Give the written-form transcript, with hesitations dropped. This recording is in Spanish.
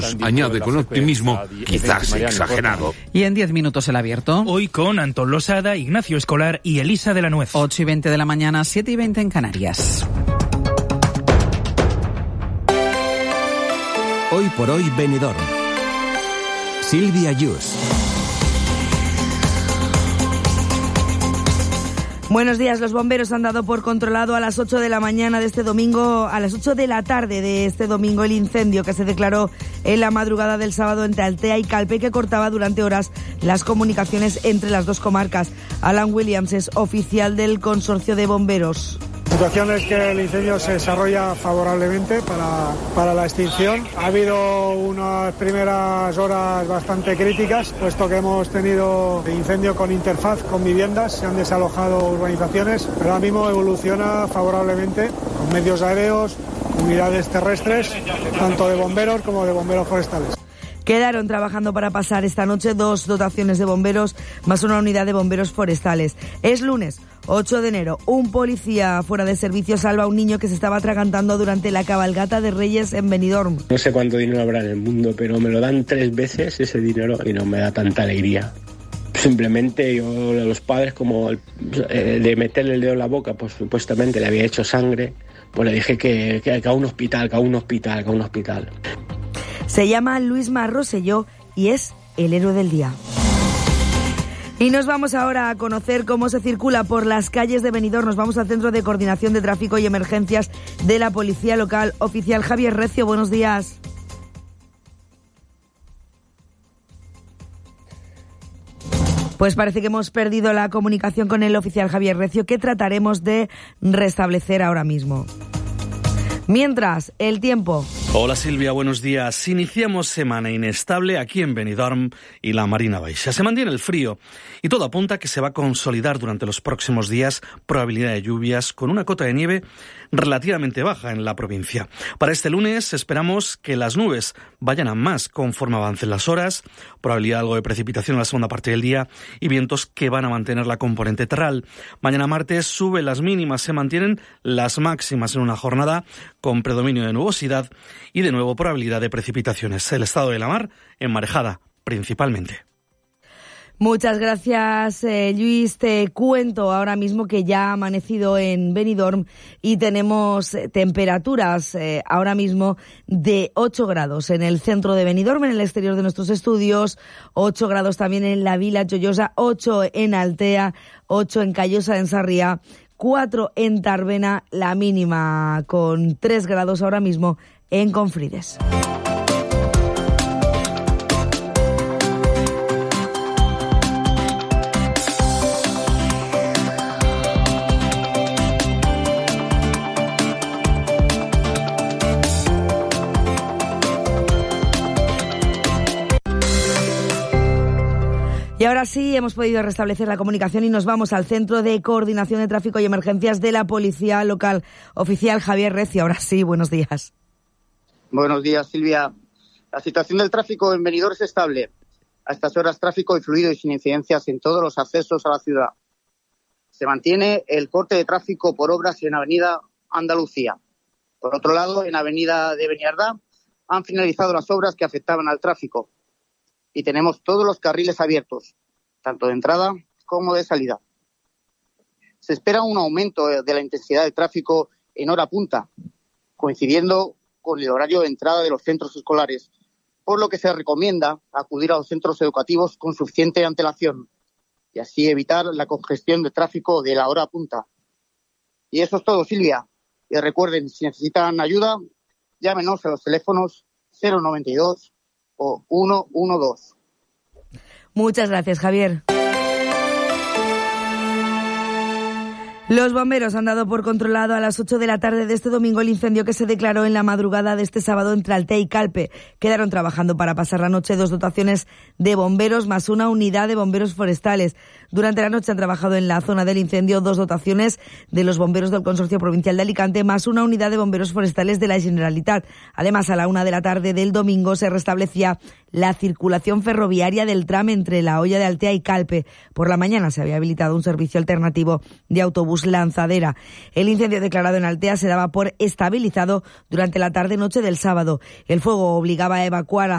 minutos, añade con optimismo, quizás exagerado. Y en 10 minutos el abierto. Hoy con Antón Losada, Ignacio Escolar y Elisa de la Nuez. 8:20 de la mañana, 7:20 en Canarias. Hoy por hoy Benidorm. Silvia Yus. Buenos días. Los bomberos han dado por controlado a las 8 de la mañana de este domingo, a las 8 de la tarde de este domingo, el incendio que se declaró en la madrugada del sábado entre Altea y Calpe, que cortaba durante horas las comunicaciones entre las dos comarcas. Alan Williams es oficial del consorcio de bomberos. La situación es que el incendio se desarrolla favorablemente para la extinción. Ha habido unas primeras horas bastante críticas, puesto que hemos tenido incendio con interfaz con viviendas, se han desalojado urbanizaciones, pero ahora mismo evoluciona favorablemente con medios aéreos, unidades terrestres, tanto de bomberos como de bomberos forestales. Quedaron trabajando para pasar esta noche 2 dotaciones de bomberos más una unidad de bomberos forestales. Es lunes 8 de enero. Un policía fuera de servicio salva a un niño que se estaba atragantando durante la cabalgata de Reyes en Benidorm. No sé cuánto dinero habrá en el mundo, pero me lo dan 3 veces ese dinero y no me da tanta alegría. Simplemente yo a los padres, como de meterle el dedo en la boca, pues supuestamente le había hecho sangre, pues le dije que a un hospital. Se llama Luisma Rosselló y es el héroe del día. Y nos vamos ahora a conocer cómo se circula por las calles de Benidorm. Nos vamos al Centro de Coordinación de Tráfico y Emergencias de la Policía Local. Oficial Javier Recio, buenos días. Pues parece que hemos perdido la comunicación con el oficial Javier Recio, que trataremos de restablecer ahora mismo. Mientras, el tiempo. Hola Silvia, buenos días. Iniciamos semana inestable aquí en Benidorm y la Marina Baixa. Se mantiene el frío y todo apunta a que se va a consolidar durante los próximos días probabilidad de lluvias con una cota de nieve relativamente baja en la provincia. Para este lunes esperamos que las nubes vayan a más conforme avancen las horas, probabilidad de algo de precipitación en la segunda parte del día y vientos que van a mantener la componente terral. Mañana martes suben las mínimas, se mantienen las máximas en una jornada con predominio de nubosidad y de nuevo probabilidad de precipitaciones. El estado de la mar enmarejada principalmente. Muchas gracias, Luis. Te cuento ahora mismo que ya ha amanecido en Benidorm y tenemos temperaturas ahora mismo de 8 grados en el centro de Benidorm, en el exterior de nuestros estudios, 8 grados también en la Vila Joyosa, 8 en Altea, 8 en Callosa en Sarriá, 4 en Tarbena, la mínima con 3 grados ahora mismo en Confrides. Y ahora sí, hemos podido restablecer la comunicación y nos vamos al Centro de Coordinación de Tráfico y Emergencias de la Policía Local. Oficial Javier Recio, ahora sí, buenos días. Buenos días, Silvia. La situación del tráfico en Benidorm es estable. A estas horas, tráfico y fluido y sin incidencias en todos los accesos a la ciudad. Se mantiene el corte de tráfico por obras en Avenida Andalucía. Por otro lado, en Avenida de Beniardá han finalizado las obras que afectaban al tráfico. Y tenemos todos los carriles abiertos, tanto de entrada como de salida. Se espera un aumento de la intensidad de tráfico en hora punta, coincidiendo con el horario de entrada de los centros escolares, por lo que se recomienda acudir a los centros educativos con suficiente antelación y así evitar la congestión de tráfico de la hora punta. Y eso es todo, Silvia. Y recuerden, si necesitan ayuda, llámenos a los teléfonos 092 o 112. Muchas gracias, Javier. Los bomberos han dado por controlado a las 8 de la tarde de este domingo el incendio que se declaró en la madrugada de este sábado entre Altea y Calpe. Quedaron trabajando para pasar la noche 2 dotaciones de bomberos más una unidad de bomberos forestales. Durante la noche han trabajado en la zona del incendio 2 dotaciones de los bomberos del Consorcio Provincial de Alicante más una unidad de bomberos forestales de la Generalitat. Además, a la 1 de la tarde del domingo se restablecía la circulación ferroviaria del tram entre La Hoya de Altea y Calpe. Por la mañana se había habilitado un servicio alternativo de autobús Lanzadera. El incendio declarado en Altea se daba por estabilizado durante la tarde-noche del sábado. El fuego obligaba a evacuar a